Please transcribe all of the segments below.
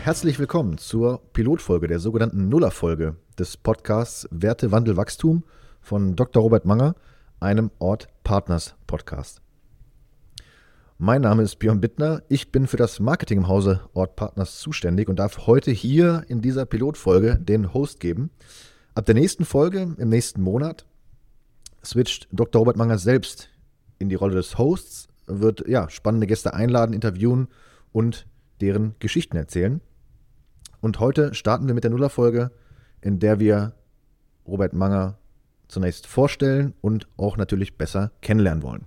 Herzlich willkommen zur Pilotfolge, der sogenannten Nullerfolge des Podcasts Werte, Wandel, Wachstum von Dr. Robert Manger, einem Ort Partners Podcast. Mein Name ist Björn Bittner, ich bin für das Marketing im Hause Ort Partners zuständig und darf heute hier in dieser Pilotfolge den Host geben. Ab der nächsten Folge, im nächsten Monat, switcht Dr. Robert Manger selbst in die Rolle des Hosts, wird spannende Gäste einladen, interviewen und deren Geschichten erzählen. Und heute starten wir mit der Nullerfolge, in der wir Robert Manger zunächst vorstellen und auch natürlich besser kennenlernen wollen.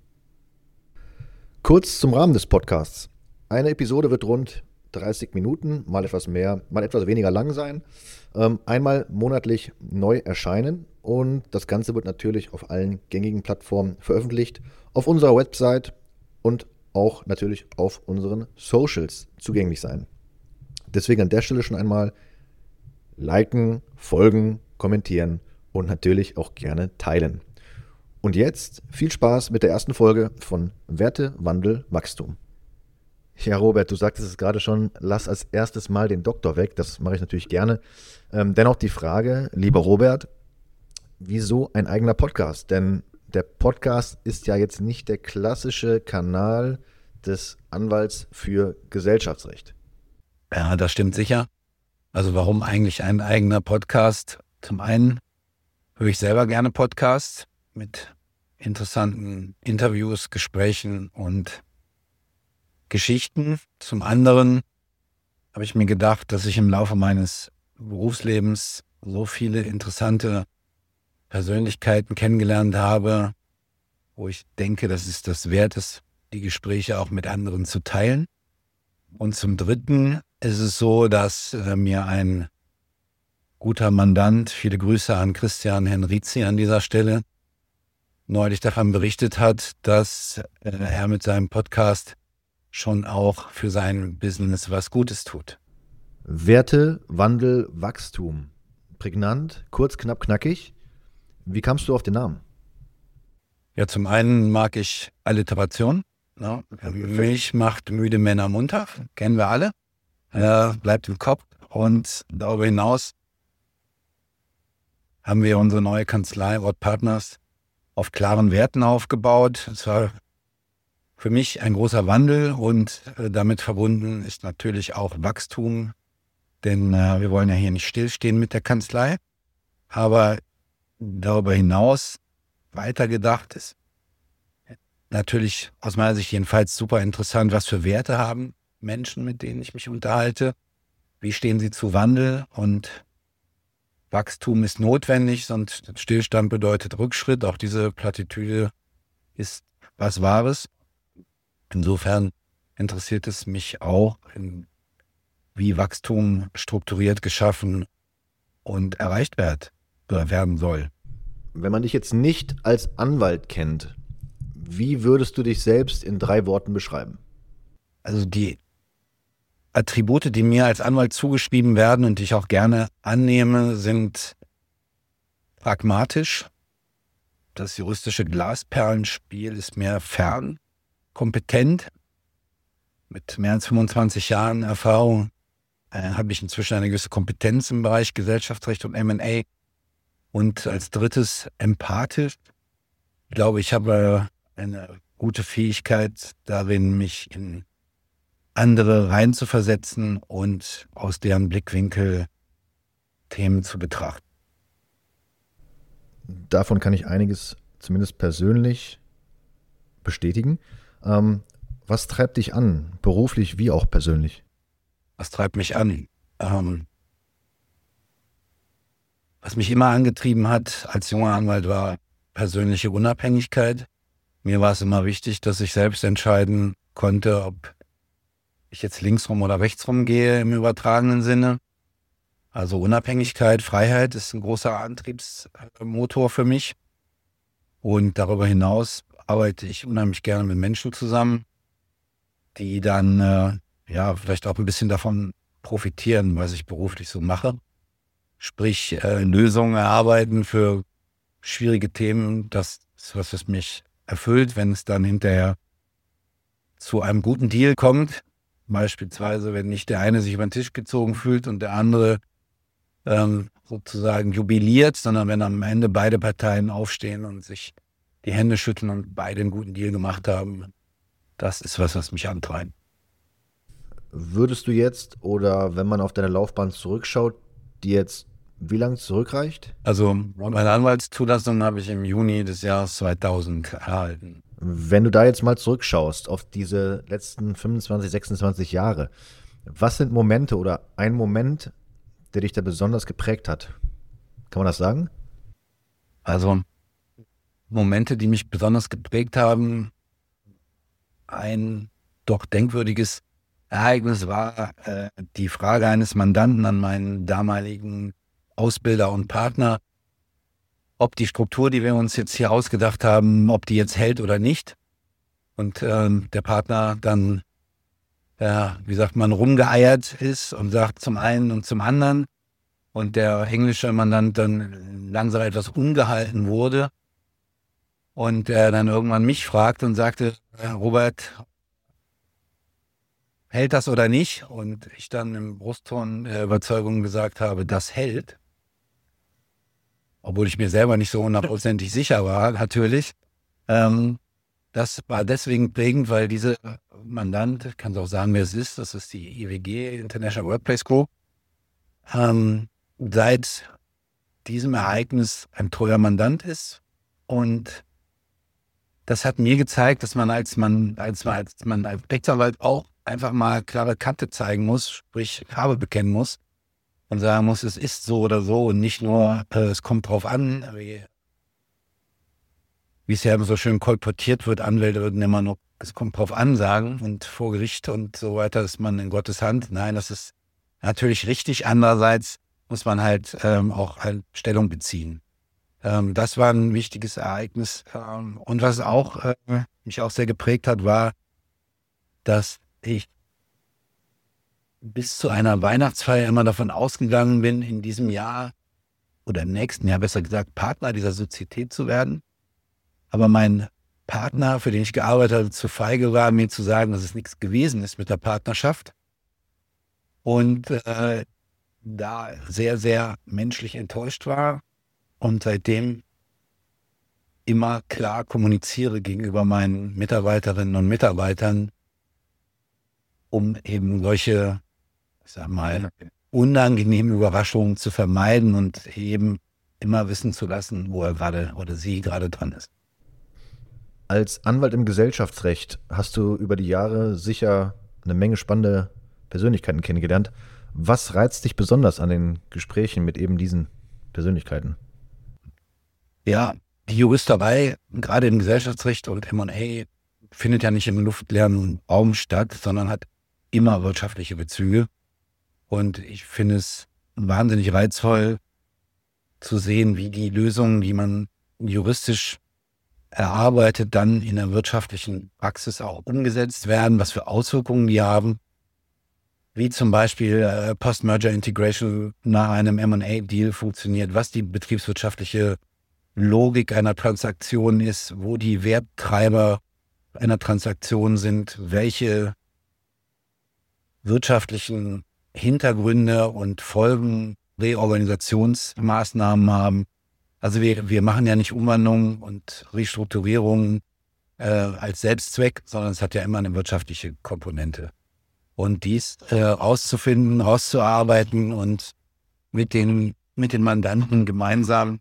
Kurz zum Rahmen des Podcasts. Eine Episode wird rund 30 Minuten, mal etwas mehr, mal etwas weniger lang sein, einmal monatlich neu erscheinen und das Ganze wird natürlich auf allen gängigen Plattformen veröffentlicht, auf unserer Website und auch natürlich auf unseren Socials zugänglich sein. Deswegen an der Stelle schon einmal liken, folgen, kommentieren und natürlich auch gerne teilen. Und jetzt viel Spaß mit der ersten Folge von Werte, Wandel, Wachstum. Ja, Robert, du sagtest es gerade schon, lass als erstes mal den Doktor weg. Das mache ich natürlich gerne. Dennoch die Frage, lieber Robert, wieso ein eigener Podcast? Denn der Podcast ist ja jetzt nicht der klassische Kanal des Anwalts für Gesellschaftsrecht. Ja, das stimmt sicher. Also warum eigentlich ein eigener Podcast? Zum einen höre ich selber gerne Podcasts mit interessanten Interviews, Gesprächen und Geschichten. Zum anderen habe ich mir gedacht, dass ich im Laufe meines Berufslebens so viele interessante Persönlichkeiten kennengelernt habe, wo ich denke, dass es das wert ist, die Gespräche auch mit anderen zu teilen. Und zum Dritten ist es so, dass mir ein guter Mandant, viele Grüße an Christian Henrizi an dieser Stelle, neulich davon berichtet hat, dass er mit seinem Podcast schon auch für sein Business was Gutes tut. Werte, Wandel, Wachstum. Prägnant, kurz, knapp, knackig. Wie kamst du auf den Namen? Ja, zum einen mag ich Alliteration. Ja, Milch macht müde Männer munter, kennen wir alle. Bleibt im Kopf. Und darüber hinaus haben wir unsere neue Kanzlei Ort Partners auf klaren Werten aufgebaut. Es war für mich ein großer Wandel und damit verbunden ist natürlich auch Wachstum, denn wir wollen ja hier nicht stillstehen mit der Kanzlei, aber darüber hinaus weitergedacht ist natürlich aus meiner Sicht jedenfalls super interessant, was für Werte haben Menschen, mit denen ich mich unterhalte, wie stehen sie zu Wandel und Wachstum ist notwendig, sonst Stillstand bedeutet Rückschritt, auch diese Plattitüde ist was Wahres. Insofern interessiert es mich auch, wie Wachstum strukturiert geschaffen und erreicht werden soll. Wenn man dich jetzt nicht als Anwalt kennt, wie würdest du dich selbst in 3 Worten beschreiben? Also die Attribute, die mir als Anwalt zugeschrieben werden und die ich auch gerne annehme, sind pragmatisch. Das juristische Glasperlenspiel ist mir fern. Kompetent. Mit mehr als 25 Jahren Erfahrung habe ich inzwischen eine gewisse Kompetenz im Bereich Gesellschaftsrecht und M&A. Und als drittes empathisch. Ich glaube, ich habe eine gute Fähigkeit darin, mich in andere reinzuversetzen und aus deren Blickwinkel Themen zu betrachten. Davon kann ich einiges zumindest persönlich bestätigen. Was treibt dich an, beruflich wie auch persönlich? Was treibt mich an? Was mich immer angetrieben hat als junger Anwalt war persönliche Unabhängigkeit. Mir war es immer wichtig, dass ich selbst entscheiden konnte, ob ich jetzt linksrum oder rechtsrum gehe im übertragenen Sinne. Also Unabhängigkeit, Freiheit ist ein großer Antriebsmotor für mich. Und darüber hinaus arbeite ich unheimlich gerne mit Menschen zusammen, die dann vielleicht auch ein bisschen davon profitieren, was ich beruflich so mache. Sprich, Lösungen erarbeiten für schwierige Themen, das ist was mich erfüllt, wenn es dann hinterher zu einem guten Deal kommt, beispielsweise, wenn nicht der eine sich über den Tisch gezogen fühlt und der andere sozusagen jubiliert, sondern wenn am Ende beide Parteien aufstehen und sich die Hände schütteln und beide einen guten Deal gemacht haben. Das ist was mich antreibt. Würdest du jetzt, oder wenn man auf deine Laufbahn zurückschaut, die jetzt wie lange zurückreicht? Also meine Anwaltszulassung habe ich im Juni des Jahres 2000 erhalten. Wenn du da jetzt mal zurückschaust auf diese letzten 25, 26 Jahre, was sind Momente oder ein Moment, der dich da besonders geprägt hat? Kann man das sagen? Also Momente, die mich besonders geprägt haben, ein doch denkwürdiges Ereignis war die Frage eines Mandanten an meinen damaligen Ausbilder und Partner, ob die Struktur, die wir uns jetzt hier ausgedacht haben, ob die jetzt hält oder nicht. Und der Partner dann, wie sagt man, rumgeeiert ist und sagt zum einen und zum anderen. Und der englische Mandant dann langsam etwas ungehalten wurde. Und er dann irgendwann mich fragt und sagte, Robert, hält das oder nicht? Und ich dann im Brustton der Überzeugung gesagt habe, das hält. Obwohl ich mir selber nicht so hundertprozentig sicher war, natürlich. Das war deswegen prägend, weil diese Mandant, ich kann es auch sagen, wer es ist, das ist die IWG, International Workplace Group, seit diesem Ereignis ein treuer Mandant ist. Und das hat mir gezeigt, dass man als Rechtsanwalt auch einfach mal klare Kante zeigen muss, sprich Farbe bekennen muss und sagen muss, es ist so oder so und nicht nur, es kommt drauf an, wie es ja so schön kolportiert wird, Anwälte würden immer noch, es kommt drauf an sagen und vor Gericht und so weiter ist man in Gottes Hand. Nein, das ist natürlich richtig. Andererseits muss man halt auch halt Stellung beziehen. Das war ein wichtiges Ereignis. Und was auch mich auch sehr geprägt hat, war, dass ich bis zu einer Weihnachtsfeier immer davon ausgegangen bin, in diesem Jahr oder im nächsten Jahr, besser gesagt, Partner dieser Sozietät zu werden. Aber mein Partner, für den ich gearbeitet habe, zu feige war, mir zu sagen, dass es nichts gewesen ist mit der Partnerschaft. Und da sehr, sehr menschlich enttäuscht war und seitdem immer klar kommuniziere gegenüber meinen Mitarbeiterinnen und Mitarbeitern, um eben solche, ich sag mal, unangenehmen Überraschungen zu vermeiden und eben immer wissen zu lassen, wo er gerade oder sie gerade dran ist. Als Anwalt im Gesellschaftsrecht hast du über die Jahre sicher eine Menge spannende Persönlichkeiten kennengelernt. Was reizt dich besonders an den Gesprächen mit eben diesen Persönlichkeiten? Ja, die Juristerei, gerade im Gesellschaftsrecht und M&A, findet ja nicht im luftleeren Raum statt, sondern hat immer wirtschaftliche Bezüge. Und ich finde es wahnsinnig reizvoll zu sehen, wie die Lösungen, die man juristisch erarbeitet, dann in der wirtschaftlichen Praxis auch umgesetzt werden, was für Auswirkungen die haben. Wie zum Beispiel Post-Merger Integration nach einem M&A-Deal funktioniert, was die betriebswirtschaftliche Logik einer Transaktion ist, wo die Werttreiber einer Transaktion sind, welche wirtschaftlichen Hintergründe und Folgen Reorganisationsmaßnahmen haben. Also wir machen ja nicht Umwandlungen und Restrukturierungen als Selbstzweck, sondern es hat ja immer eine wirtschaftliche Komponente. Und dies rauszufinden, rauszuarbeiten und mit den Mandanten gemeinsam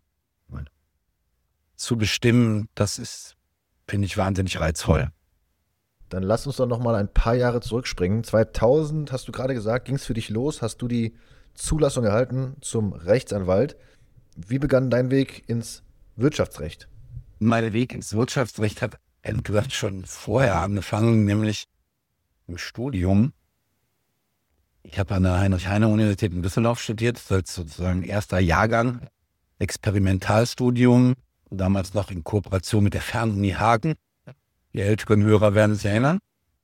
zu bestimmen, das ist, finde ich, wahnsinnig reizvoll. Dann lass uns doch noch mal ein paar Jahre zurückspringen. 2000, hast du gerade gesagt, ging es für dich los? Hast du die Zulassung erhalten zum Rechtsanwalt? Wie begann dein Weg ins Wirtschaftsrecht? Mein Weg ins Wirtschaftsrecht hat, ehrlich gesagt, schon vorher angefangen, nämlich im Studium. Ich habe an der Heinrich-Heine-Universität in Düsseldorf studiert, als sozusagen erster Jahrgang, Experimentalstudium, damals noch in Kooperation mit der Fernuni Hagen. Die älteren Hörer werden es erinnern.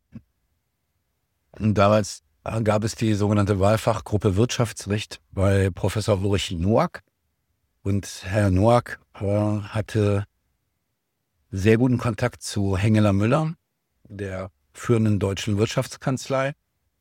Und damals gab es die sogenannte Wahlfachgruppe Wirtschaftsrecht bei Professor Ulrich Noack. Und Herr Noack hatte sehr guten Kontakt zu Hengeler Müller, der führenden deutschen Wirtschaftskanzlei.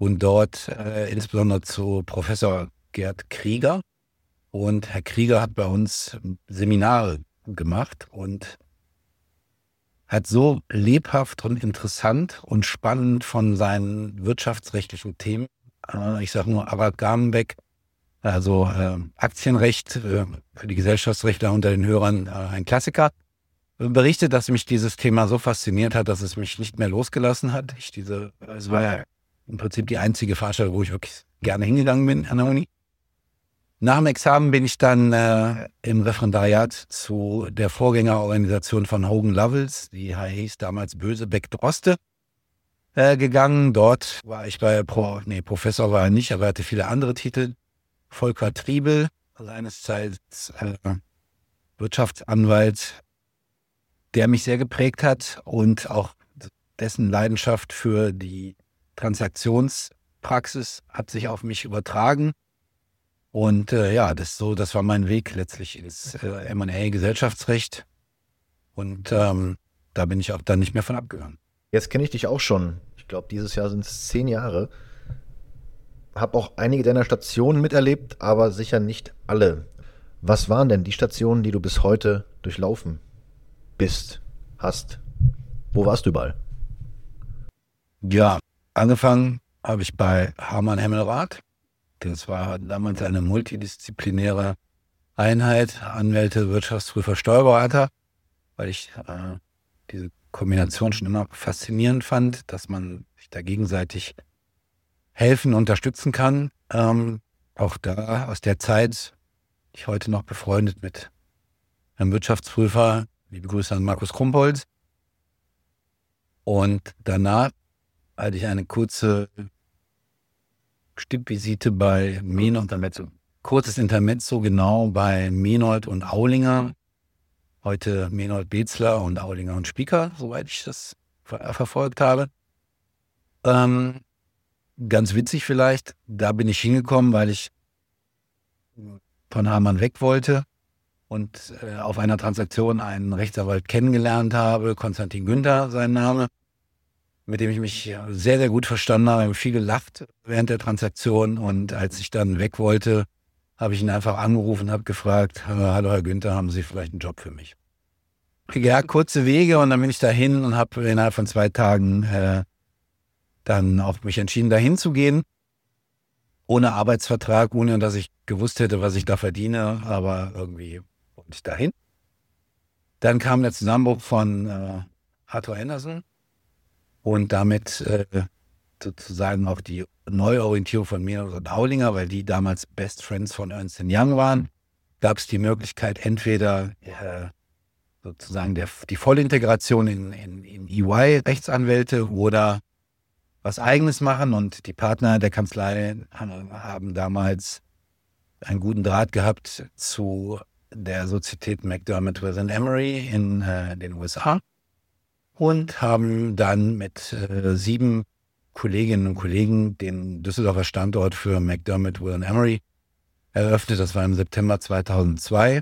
und dort insbesondere zu Professor Gerd Krieger. Und Herr Krieger hat bei uns Seminare gemacht und hat so lebhaft und interessant und spannend von seinen wirtschaftsrechtlichen Themen, ich sage nur Arat Garmenbeck, also Aktienrecht für die Gesellschaftsrechtler unter den Hörern, ein Klassiker, berichtet, dass mich dieses Thema so fasziniert hat, dass es mich nicht mehr losgelassen hat. Es war ja im Prinzip die einzige Veranstaltung, wo ich wirklich gerne hingegangen bin an der Uni. Nach dem Examen bin ich dann im Referendariat zu der Vorgängerorganisation von Hogan Lovells, die hieß damals Bösebeck-Droste, gegangen. Dort war ich Professor war er nicht, aber er hatte viele andere Titel. Volker Triebel, seinerzeit Wirtschaftsanwalt, der mich sehr geprägt hat und auch dessen Leidenschaft für die Transaktionspraxis hat sich auf mich übertragen. Und das war mein Weg letztlich ins M&A-Gesellschaftsrecht. Und da bin ich auch dann nicht mehr von abgegangen. Jetzt kenne ich dich auch schon. Ich glaube, dieses Jahr sind es 10 Jahre. Habe auch einige deiner Stationen miterlebt, aber sicher nicht alle. Was waren denn die Stationen, die du bis heute durchlaufen hast? Wo warst du überall? Ja, angefangen habe ich bei Harman Hemmelrath. Das war damals eine multidisziplinäre Einheit, Anwälte, Wirtschaftsprüfer, Steuerberater, weil ich diese Kombination schon immer faszinierend fand, dass man sich da gegenseitig helfen, unterstützen kann. Auch da aus der Zeit, ich heute noch befreundet mit einem Wirtschaftsprüfer, liebe Grüße an Markus Krumpholz. Und danach hatte ich eine kurze Stippvisite bei Menold, kurzes Intermezzo genau bei Menold und Aulinger. Heute Menold Bezler und Aulinger und Spieker, soweit ich das verfolgt habe. Ganz witzig vielleicht, da bin ich hingekommen, weil ich von Harman weg wollte und auf einer Transaktion einen Rechtsanwalt kennengelernt habe, Konstantin Günther, sein Name, mit dem ich mich sehr, sehr gut verstanden habe. Ich habe viel gelacht während der Transaktion und als ich dann weg wollte, habe ich ihn einfach angerufen und habe gefragt, hallo Herr Günther, haben Sie vielleicht einen Job für mich? Ja, kurze Wege und dann bin ich dahin und habe innerhalb von 2 Tagen dann auch mich entschieden, dahin zu gehen. Ohne Arbeitsvertrag, ohne dass ich gewusst hätte, was ich da verdiene, aber irgendwie wollte ich dahin. Dann kam der Zusammenbruch von Arthur Andersen und damit sozusagen auch die Neuorientierung von Menold und Aulinger, weil die damals Best Friends von Ernst & Young waren, gab es die Möglichkeit, entweder sozusagen die Vollintegration in EY-Rechtsanwälte oder was Eigenes machen. Und die Partner der Kanzlei haben damals einen guten Draht gehabt zu der Sozietät McDermott, Will & Emery in den USA und haben dann mit 7 Kolleginnen und Kollegen den Düsseldorfer Standort für McDermott, Will & Emery eröffnet. Das war im September 2002.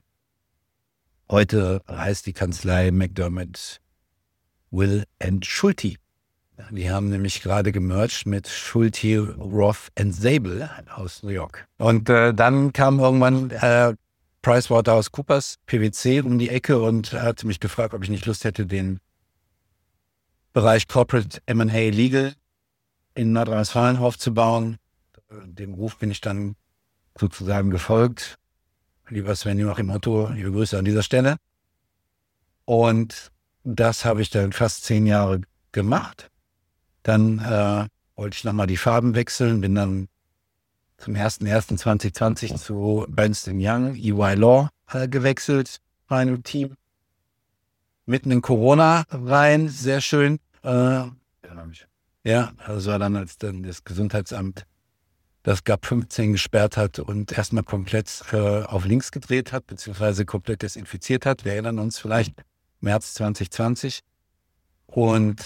Heute heißt die Kanzlei McDermott, Will & Schulte. Die haben nämlich gerade gemerged mit Schulte, Roth & Zabel aus New York. Und dann kam irgendwann PricewaterhouseCoopers, PwC, um die Ecke und hat mich gefragt, ob ich nicht Lust hätte, den Bereich Corporate M&A Legal in Nordrhein-Westfalen aufzubauen. Dem Ruf bin ich dann sozusagen gefolgt. Lieber Sven Joachim Otto, liebe Grüße an dieser Stelle. Und das habe ich dann fast 10 Jahre gemacht. Dann wollte ich nochmal die Farben wechseln, bin dann zum 01.01.2020 zu Ernst & Young, EY Law gewechselt, mein Team. Mitten in Corona rein, sehr schön. Ja, das war dann, als dann das Gesundheitsamt das GAP 15 gesperrt hat und erstmal komplett auf links gedreht hat, beziehungsweise komplett desinfiziert hat. Wir erinnern uns vielleicht, März 2020. Und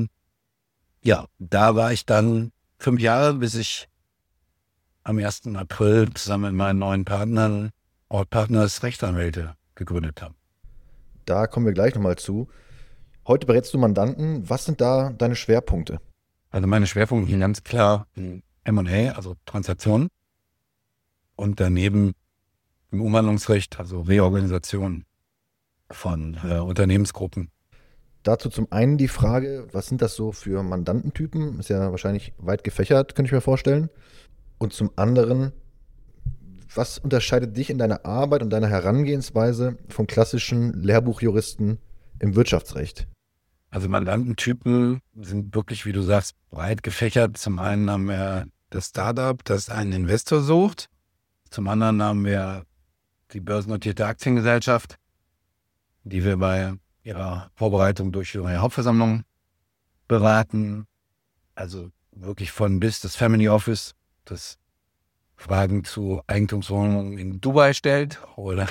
da war ich dann 5 Jahre, bis ich am 1. April zusammen mit meinen neuen Partnern All Partners Rechtsanwälte gegründet habe. Da kommen wir gleich nochmal zu. Heute berätst du Mandanten. Was sind da deine Schwerpunkte? Also meine Schwerpunkte sind ganz klar in M&A, also Transaktionen, und daneben im Umwandlungsrecht, also Reorganisation von Unternehmensgruppen. Dazu zum einen die Frage, was sind das so für Mandantentypen? Ist ja wahrscheinlich weit gefächert, könnte ich mir vorstellen. Und zum anderen, was unterscheidet dich in deiner Arbeit und deiner Herangehensweise vom klassischen Lehrbuchjuristen im Wirtschaftsrecht? Also Mandantentypen sind wirklich, wie du sagst, breit gefächert. Zum einen haben wir das Startup, das einen Investor sucht. Zum anderen haben wir die börsennotierte Aktiengesellschaft, die wir bei ihrer Vorbereitung durch ihre Hauptversammlung beraten. Also wirklich von bis das Family Office, das Fragen zu Eigentumswohnungen in Dubai stellt oder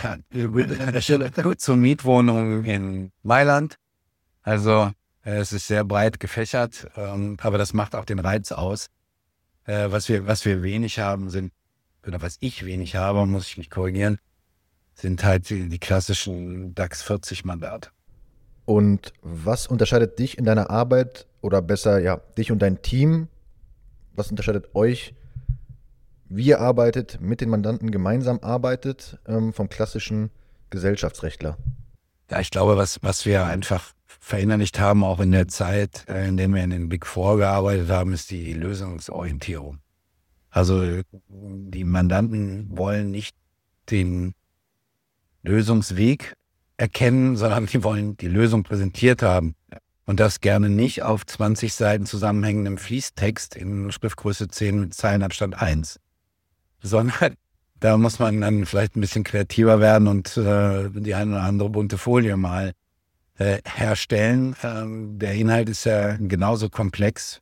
zu Mietwohnungen in Mailand. Also es ist sehr breit gefächert, aber das macht auch den Reiz aus. Was wir wenig haben oder was ich wenig habe, muss ich mich korrigieren, sind halt die klassischen DAX 40 Mandate. Und was unterscheidet dich in deiner Arbeit oder besser, ja, dich und dein Team? Was unterscheidet euch, wie ihr arbeitet, mit den Mandanten gemeinsam arbeitet, vom klassischen Gesellschaftsrechtler? Ja, ich glaube, was wir einfach verinnerlicht haben, auch in der Zeit, in der wir in den Big Four gearbeitet haben, ist die Lösungsorientierung. Also die Mandanten wollen nicht den Lösungsweg erkennen, sondern die wollen die Lösung präsentiert haben. Und das gerne nicht auf 20 Seiten zusammenhängendem Fließtext in Schriftgröße 10 mit Zeilenabstand 1. Sondern da muss man dann vielleicht ein bisschen kreativer werden und die eine oder andere bunte Folie mal herstellen. Der Inhalt ist ja genauso komplex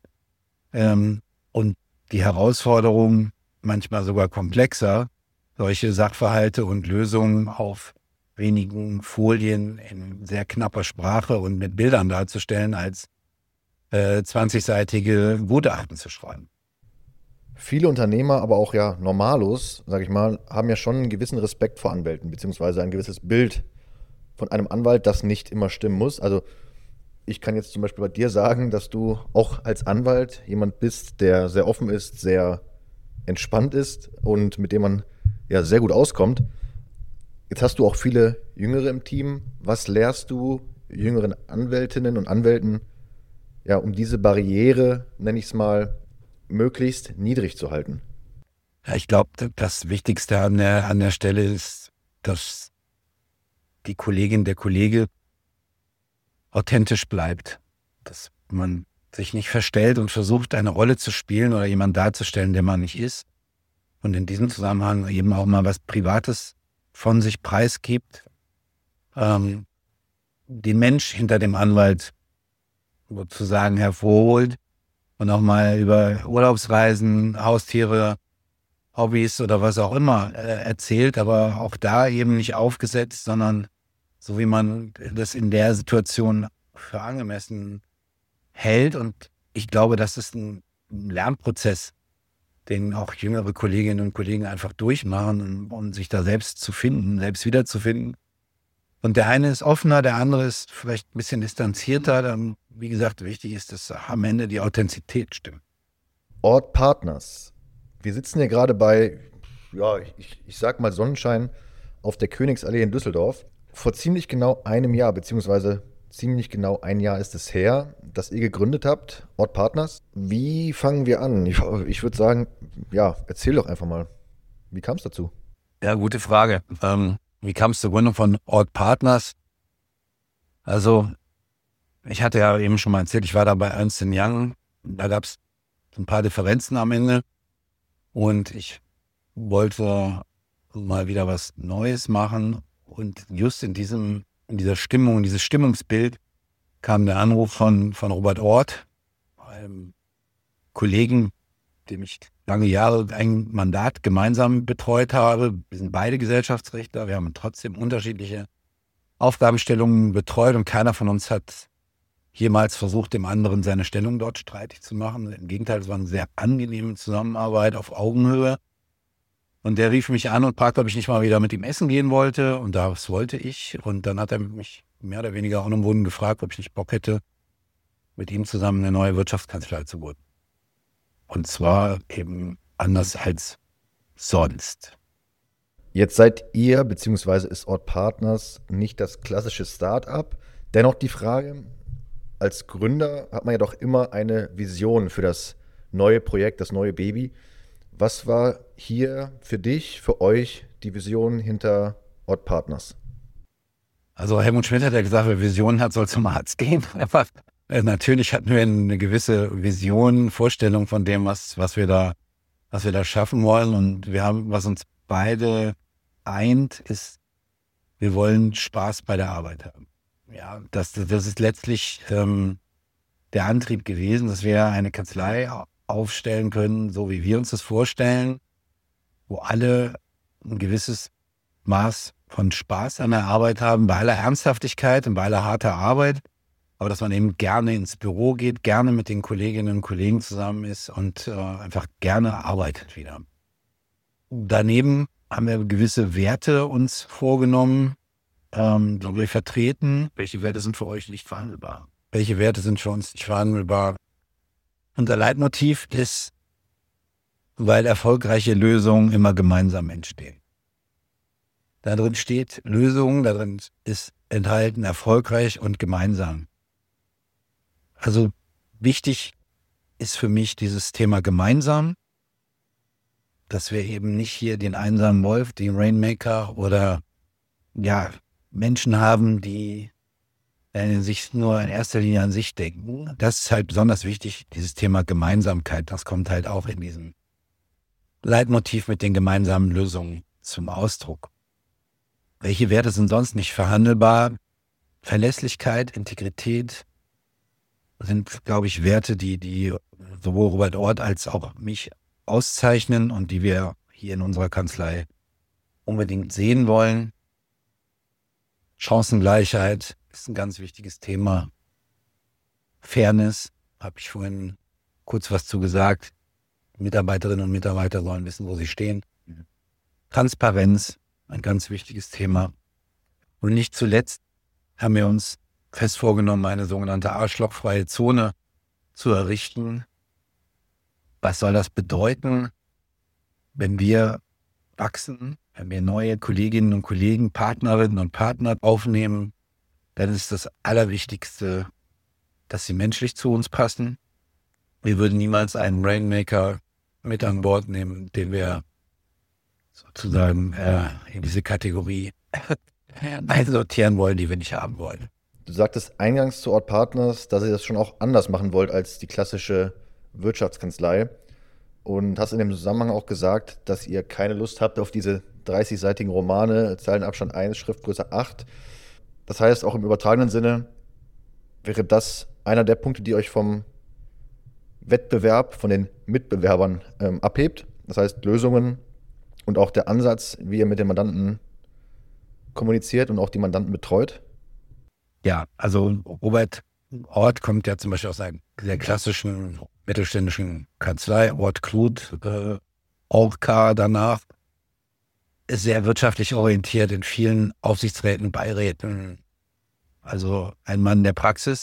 und die Herausforderung manchmal sogar komplexer, solche Sachverhalte und Lösungen auf wenigen Folien in sehr knapper Sprache und mit Bildern darzustellen, als 20-seitige Gutachten zu schreiben. Viele Unternehmer, aber auch ja Normalos, sage ich mal, haben ja schon einen gewissen Respekt vor Anwälten, beziehungsweise ein gewisses Bild von einem Anwalt, das nicht immer stimmen muss. Also ich kann jetzt zum Beispiel bei dir sagen, dass du auch als Anwalt jemand bist, der sehr offen ist, sehr entspannt ist und mit dem man ja sehr gut auskommt. Jetzt hast du auch viele Jüngere im Team. Was lehrst du jüngeren Anwältinnen und Anwälten, ja, um diese Barriere, nenne ich es mal, möglichst niedrig zu halten? Ja, ich glaube, das Wichtigste an der Stelle ist, dass die Kollegin, der Kollege authentisch bleibt. Dass man sich nicht verstellt und versucht, eine Rolle zu spielen oder jemanden darzustellen, der man nicht ist. Und in diesem Zusammenhang eben auch mal was Privates von sich preisgibt. Den Mensch hinter dem Anwalt sozusagen hervorholt und auch mal über Urlaubsreisen, Haustiere, Hobbys oder was auch immer erzählt, aber auch da eben nicht aufgesetzt, sondern so wie man das in der Situation für angemessen hält. Und ich glaube, das ist ein Lernprozess, den auch jüngere Kolleginnen und Kollegen einfach durchmachen, um sich da selbst zu finden, selbst wiederzufinden. Und der eine ist offener, der andere ist vielleicht ein bisschen distanzierter. Dann, wie gesagt, wichtig ist, dass am Ende die Authentizität stimmt. Ort Partners. Wir sitzen hier gerade bei, ja, ich sag mal Sonnenschein auf der Königsallee in Düsseldorf. Vor ziemlich genau einem Jahr, beziehungsweise ziemlich genau ein Jahr ist es her, dass ihr gegründet habt, Ort Partners. Wie fangen wir an? Ich würde sagen, ja, erzähl doch einfach mal. Wie kam es dazu? Ja, gute Frage. Wie kam es zur Gründung von Ort Partners? Also, ich hatte ja eben schon mal erzählt, ich war da bei Ernst & Young. Da gab es ein paar Differenzen am Ende. Und ich wollte mal wieder was Neues machen. Und just in dieser Stimmung, dieses Stimmungsbild, kam der Anruf von Robert Ort, einem Kollegen, dem ich lange Jahre ein Mandat gemeinsam betreut habe. Wir sind beide Gesellschaftsrechtler, wir haben trotzdem unterschiedliche Aufgabenstellungen betreut und keiner von uns hat jemals versucht, dem anderen seine Stellung dort streitig zu machen. Im Gegenteil, es war eine sehr angenehme Zusammenarbeit auf Augenhöhe. Und der rief mich an und fragte, ob ich nicht mal wieder mit ihm essen gehen wollte. Und das wollte ich. Und dann hat er mich mehr oder weniger unumwunden gefragt, ob ich nicht Bock hätte, mit ihm zusammen eine neue Wirtschaftskanzlei zu gründen. Und zwar eben anders als sonst. Jetzt seid ihr, beziehungsweise ist Ort Partners nicht das klassische Start-up. Dennoch die Frage, als Gründer hat man ja doch immer eine Vision für das neue Projekt, das neue Baby. Was war hier für dich, für euch die Vision hinter Ort Partners? Also Helmut Schmidt hat ja gesagt, wer Visionen hat, soll zum Arzt gehen. Aber natürlich hatten wir eine gewisse Vision, Vorstellung von dem, was wir da schaffen wollen. Und wir haben, was uns beide eint, ist, wir wollen Spaß bei der Arbeit haben. Ja, das ist letztlich der Antrieb gewesen, dass wir eine Kanzlei aufstellen können, so wie wir uns das vorstellen, wo alle ein gewisses Maß von Spaß an der Arbeit haben, bei aller Ernsthaftigkeit und bei aller harter Arbeit, aber dass man eben gerne ins Büro geht, gerne mit den Kolleginnen und Kollegen zusammen ist und einfach gerne arbeitet wieder. Daneben haben wir gewisse Werte uns vorgenommen, glaube ich, vertreten. Welche Werte sind für euch nicht verhandelbar? Welche Werte sind für uns nicht verhandelbar? Unser Leitmotiv ist, weil erfolgreiche Lösungen immer gemeinsam entstehen. Da drin steht Lösungen, da drin ist enthalten erfolgreich und gemeinsam. Also wichtig ist für mich dieses Thema gemeinsam, dass wir eben nicht hier den einsamen Wolf, den Rainmaker oder ja, Menschen haben, die sich nur in erster Linie an sich denken. Das ist halt besonders wichtig, dieses Thema Gemeinsamkeit. Das kommt halt auch in diesem Leitmotiv mit den gemeinsamen Lösungen zum Ausdruck. Welche Werte sind sonst nicht verhandelbar? Verlässlichkeit, Integrität sind, glaube ich, Werte, die sowohl Robert Ort als auch mich auszeichnen und die wir hier in unserer Kanzlei unbedingt sehen wollen. Chancengleichheit ist ein ganz wichtiges Thema. Fairness, habe ich vorhin kurz was zu gesagt. Mitarbeiterinnen und Mitarbeiter sollen wissen, wo sie stehen. Transparenz, ein ganz wichtiges Thema. Und nicht zuletzt haben wir uns fest vorgenommen, eine sogenannte arschlochfreie Zone zu errichten. Was soll das bedeuten, wenn wir wachsen, wenn wir neue Kolleginnen und Kollegen, Partnerinnen und Partner aufnehmen? Dann ist das Allerwichtigste, dass sie menschlich zu uns passen. Wir würden niemals einen Rainmaker mit an Bord nehmen, den wir sozusagen in diese Kategorie einsortieren wollen, die wir nicht haben wollen. Du sagtest eingangs zu Ort Partners, dass ihr das schon auch anders machen wollt als die klassische Wirtschaftskanzlei und hast in dem Zusammenhang auch gesagt, dass ihr keine Lust habt auf diese 30-seitigen Romane, Zeilenabstand 1, Schriftgröße 8. Das heißt, auch im übertragenen Sinne wäre das einer der Punkte, die euch vom Wettbewerb, von den Mitbewerbern abhebt. Das heißt, Lösungen und auch der Ansatz, wie ihr mit den Mandanten kommuniziert und auch die Mandanten betreut. Ja, also Robert Ort kommt ja zum Beispiel aus einer sehr klassischen mittelständischen Kanzlei, Ort Kluth, Orca danach, ist sehr wirtschaftlich orientiert in vielen Aufsichtsräten, Beiräten, also ein Mann der Praxis.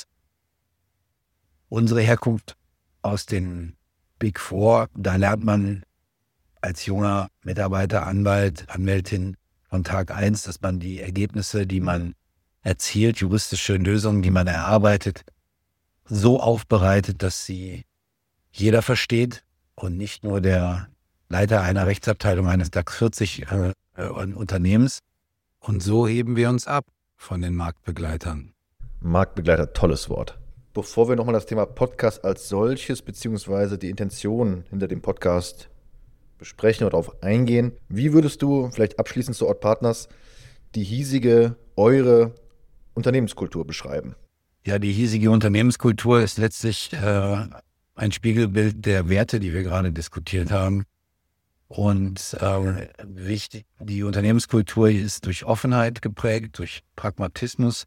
Unsere Herkunft aus den Big Four, da lernt man als junger Mitarbeiter, Anwalt, Anwältin von Tag 1, dass man die Ergebnisse, die man erzielt, juristische Lösungen, die man erarbeitet, so aufbereitet, dass sie jeder versteht und nicht nur der Leiter einer Rechtsabteilung eines DAX 40 Unternehmens. Und so heben wir uns ab von den Marktbegleitern. Marktbegleiter, tolles Wort. Bevor wir nochmal das Thema Podcast als solches beziehungsweise die Intention hinter dem Podcast besprechen oder darauf eingehen, wie würdest du vielleicht abschließend zu Ort Partners die hiesige, eure Unternehmenskultur beschreiben? Ja, die hiesige Unternehmenskultur ist letztlich ein Spiegelbild der Werte, die wir gerade diskutiert haben. Und wichtig, die Unternehmenskultur ist durch Offenheit geprägt, durch Pragmatismus.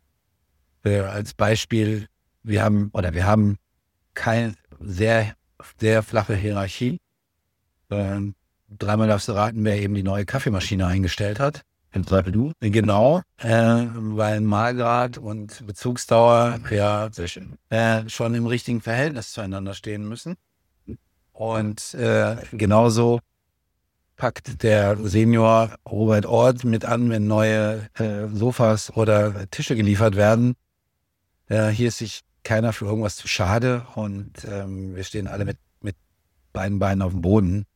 Als Beispiel, wir haben keine sehr, sehr flache Hierarchie. Dreimal darfst du raten, wer eben die neue Kaffeemaschine eingestellt hat. Im Zweifel du. Genau, weil Mahlgrad und Bezugsdauer ja schon im richtigen Verhältnis zueinander stehen müssen. Und genauso packt der Senior Robert Ort mit an, wenn neue Sofas oder Tische geliefert werden. Hier ist sich keiner für irgendwas zu schade und wir stehen alle mit beiden Beinen auf dem Boden.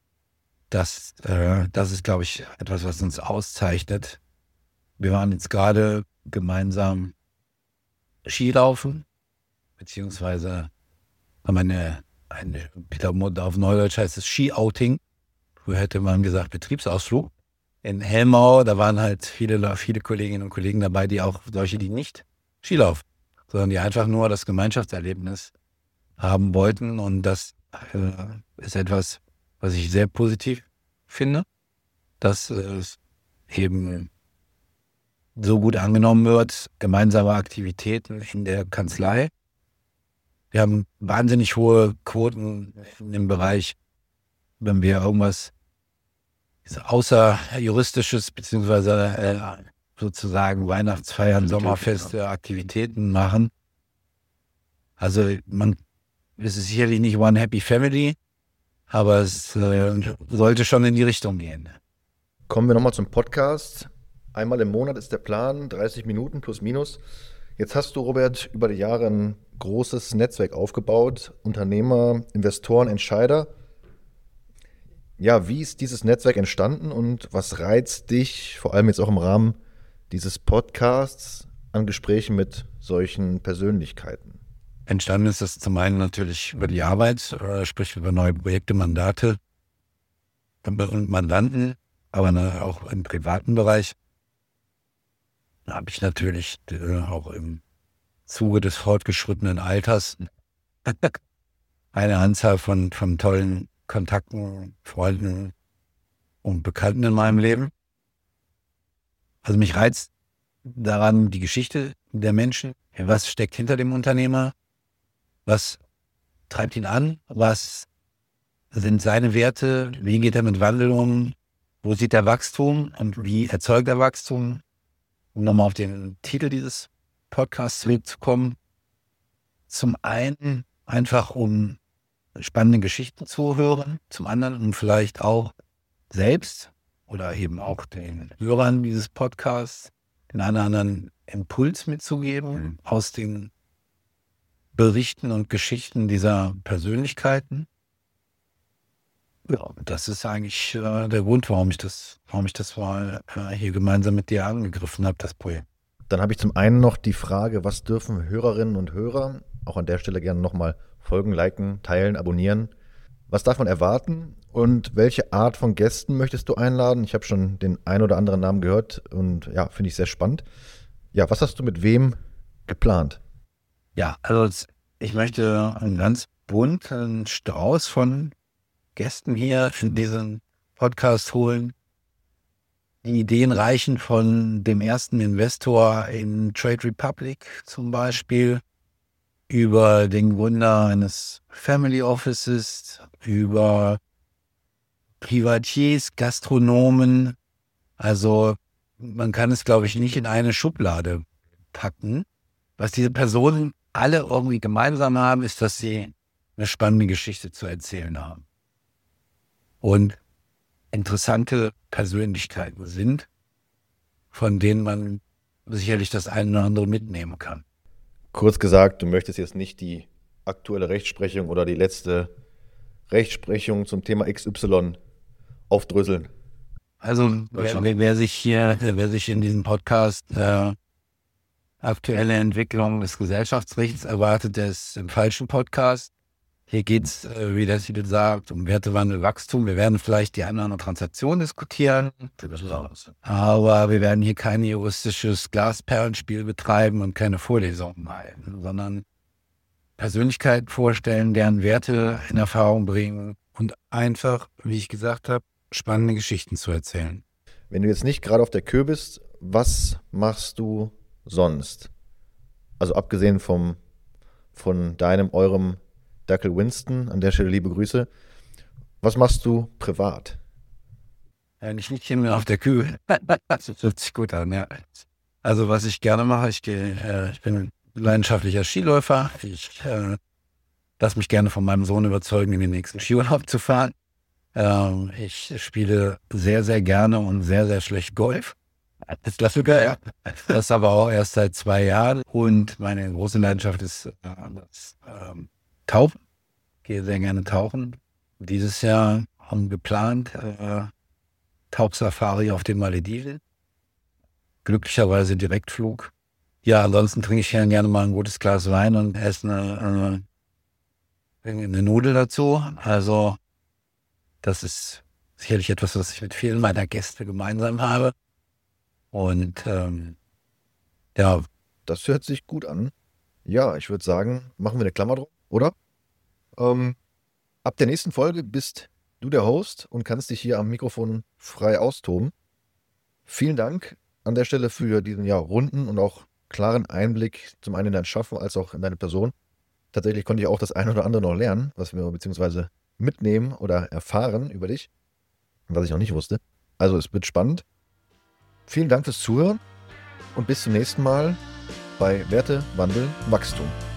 Das ist, glaube ich, etwas, was uns auszeichnet. Wir waren jetzt gerade gemeinsam Skilaufen, beziehungsweise haben eine auf Neudeutsch heißt es Ski-Outing. Früher hätte man gesagt Betriebsausflug. In Helmau, da waren halt viele Kolleginnen und Kollegen dabei, die nicht Skilaufen, sondern die einfach nur das Gemeinschaftserlebnis haben wollten. Und das ist etwas, was ich sehr positiv finde, dass es eben so gut angenommen wird, gemeinsame Aktivitäten in der Kanzlei. Wir haben wahnsinnig hohe Quoten im Bereich, wenn wir irgendwas außerjuristisches beziehungsweise sozusagen Weihnachtsfeiern, Sommerfeste, Aktivitäten machen. Also es ist sicherlich nicht One Happy Family, aber es sollte schon in die Richtung gehen. Kommen wir nochmal zum Podcast. Einmal im Monat ist der Plan, 30 Minuten plus minus. Jetzt hast du, Robert, über die Jahre ein großes Netzwerk aufgebaut, Unternehmer, Investoren, Entscheider. Ja, wie ist dieses Netzwerk entstanden und was reizt dich, vor allem jetzt auch im Rahmen dieses Podcasts, an Gesprächen mit solchen Persönlichkeiten? Entstanden ist das zum einen natürlich über die Arbeit, sprich über neue Projekte, Mandate und Mandanten, aber auch im privaten Bereich. Da habe ich natürlich auch im Zuge des fortgeschrittenen Alters eine Anzahl von tollen Kontakten, Freunden und Bekannten in meinem Leben. Also mich reizt daran die Geschichte der Menschen. Was steckt hinter dem Unternehmer? Was treibt ihn an? Was sind seine Werte? Wie geht er mit Wandel um? Wo sieht er Wachstum und wie erzeugt er Wachstum? Um nochmal auf den Titel dieses Podcasts zurückzukommen. Zum einen einfach, um spannende Geschichten zu hören, zum anderen, um vielleicht auch selbst oder eben auch den Hörern dieses Podcasts den einen oder anderen Impuls mitzugeben aus den Berichten und Geschichten dieser Persönlichkeiten. Ja, das ist eigentlich der Grund, warum ich das mal hier gemeinsam mit dir angegriffen habe, das Projekt. Dann habe ich zum einen noch die Frage, was dürfen Hörerinnen und Hörer, auch an der Stelle gerne nochmal folgen, liken, teilen, abonnieren. Was darf man erwarten und welche Art von Gästen möchtest du einladen? Ich habe schon den ein oder anderen Namen gehört und ja, finde ich sehr spannend. Ja, was hast du mit wem geplant? Ja, also ich möchte einen ganz bunten Strauß von Gästen hier in diesen Podcast holen. Die Ideen reichen von dem ersten Investor in Trade Republic zum Beispiel, über den Gründer eines Family Offices, über Privatiers, Gastronomen. Also man kann es, glaube ich, nicht in eine Schublade packen. Was diese Personen alle irgendwie gemeinsam haben, ist, dass sie eine spannende Geschichte zu erzählen haben. Und interessante Persönlichkeiten sind, von denen man sicherlich das eine oder andere mitnehmen kann. Kurz gesagt, du möchtest jetzt nicht die aktuelle Rechtsprechung oder die letzte Rechtsprechung zum Thema XY aufdröseln. Also wer sich in diesem Podcast aktuelle Entwicklung des Gesellschaftsrechts erwartet, der ist im falschen Podcast. Hier geht es, wie der Titel sagt, um Wertewandel, Wachstum. Wir werden vielleicht die eine oder andere Transaktion diskutieren, aber wir werden hier kein juristisches Glasperlenspiel betreiben und keine Vorlesungen halten, sondern Persönlichkeiten vorstellen, deren Werte in Erfahrung bringen und einfach, wie ich gesagt habe, spannende Geschichten zu erzählen. Wenn du jetzt nicht gerade auf der Kür bist, was machst du sonst? Also abgesehen von eurem Dackel Winston, an der Stelle liebe Grüße. Was machst du privat? Ich liege hier auf der Kühe. Das hört sich gut an, ja. Also was ich gerne mache, ich bin ein leidenschaftlicher Skiläufer. Ich lasse mich gerne von meinem Sohn überzeugen, in den nächsten Skiurlaub zu fahren. Ich spiele sehr, sehr gerne und sehr, sehr schlecht Golf. Das Klassiker, ja. Das aber auch erst seit 2 Jahren. Und meine große Leidenschaft ist das Tauchen. Ich gehe sehr gerne tauchen. Dieses Jahr haben wir geplant Tauchsafari auf den Malediven. Glücklicherweise Direktflug. Ja, ansonsten trinke ich gerne mal ein gutes Glas Wein und esse eine Nudel dazu. Also das ist sicherlich etwas, was ich mit vielen meiner Gäste gemeinsam habe. Und ja. Das hört sich gut an. Ja, ich würde sagen, machen wir eine Klammer drum, oder? Ab der nächsten Folge bist du der Host und kannst dich hier am Mikrofon frei austoben. Vielen Dank an der Stelle für diesen runden und auch klaren Einblick zum einen in dein Schaffen als auch in deine Person. Tatsächlich konnte ich auch das eine oder andere noch lernen, was wir beziehungsweise mitnehmen oder erfahren über dich, was ich noch nicht wusste. Also es wird spannend. Vielen Dank fürs Zuhören und bis zum nächsten Mal bei Werte, Wandel, Wachstum.